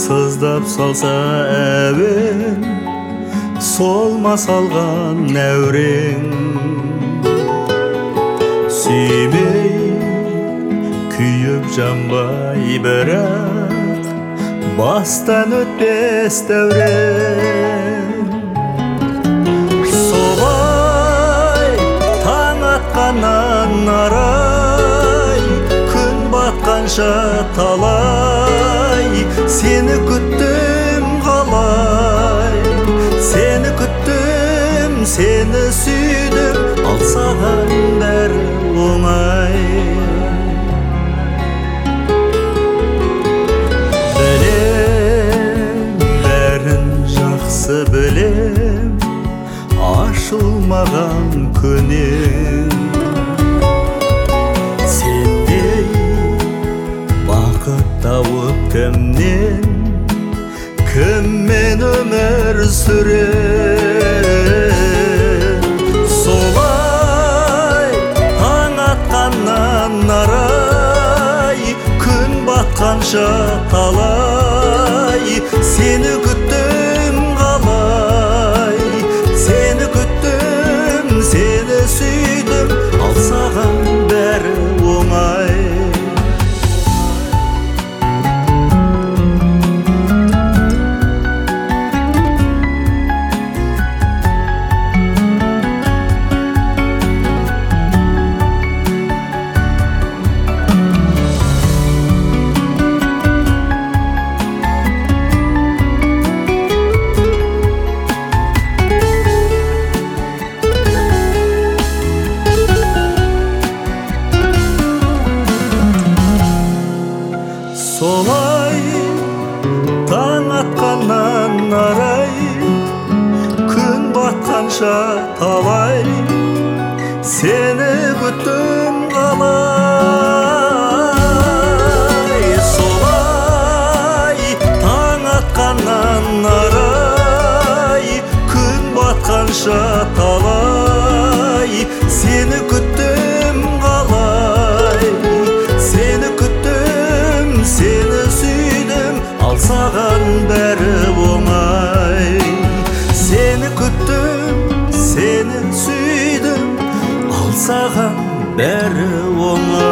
сыздап салса әуен, солма салған әурең. Сүймей күйіп жанбай бірақ бастан өтпес дәурен. Солай таң атқаннан арай, күн батқанша талай, сені күттім қалай, сені күттім, сені сүйдім, ал саған бәрі оңай. Білем, бәрін жақсы білем, ашылмаған көнем. Сендей бақыт тауып кімнен, кіммен өмір сүрем. Солай таң атқаннан арай, күн батқанша талай, сені күттім қалай, сені күттім, сені сүйдім, ал саған бәрі оңай. Солай таң атқаннан арай, күн батқанша талай, сені күттім қалай. Солай таң атқаннан арай, күн батқанша талай, сені күттім қалай, сені күттім, сені сүйдім, ал саған бәрі оңай. Сені күттім, сені сүйдім, ал саған бәрі оңай.